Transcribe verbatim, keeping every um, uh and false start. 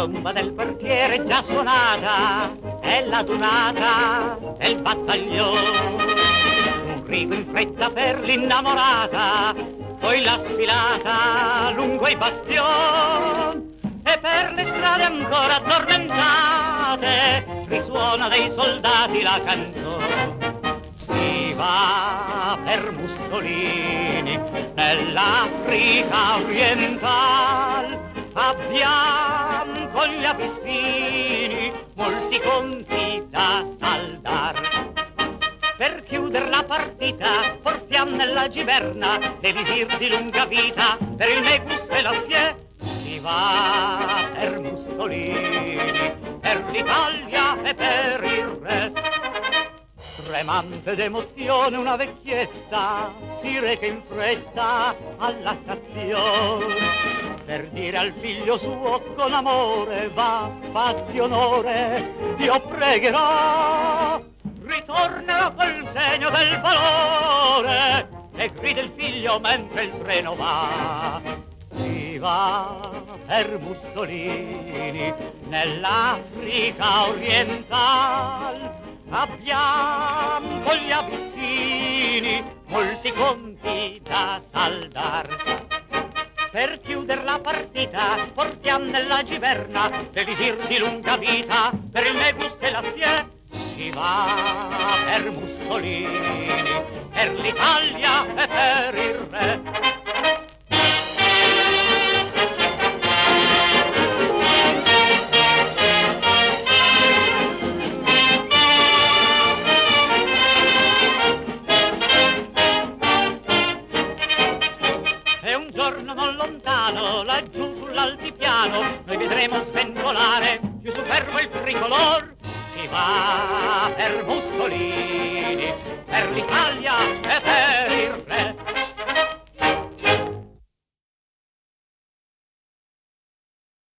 tromba del quartiere già suonata, è la donata del battaglione. Un grido in fretta per l'innamorata, poi la sfilata lungo i bastion. E per le strade ancora addormentate risuona dei soldati la canzone. Si va per Mussolini nell'Africa orientale, abbiamo con gli abissini molti conti da saldar. Per chiudere la partita portiamo nella giverna l'elisir di lunga vita, per il Negus e la Sie si va per Mussolini, per l'Italia e per il re. Tremante d'emozione una vecchietta si reca in fretta alla stazione per dire al figlio suo con amore: va, fatti onore, io pregherò, ritorna quel segno del valore. E grida il figlio mentre il treno va. Si va per Mussolini nell'Africa orientale, abbiamo con gli abissini molti conti da saldar. Per chiudere la partita portiamo nella giverna l'elisir di lunga vita, per il Negus e la Sie si va per Mussolini, per l'Italia e per il re. Non lontano, laggiù sull'altipiano, noi vedremo sventolare più superbo il tricolor. Si va per Mussolini, per l'Italia e per il re.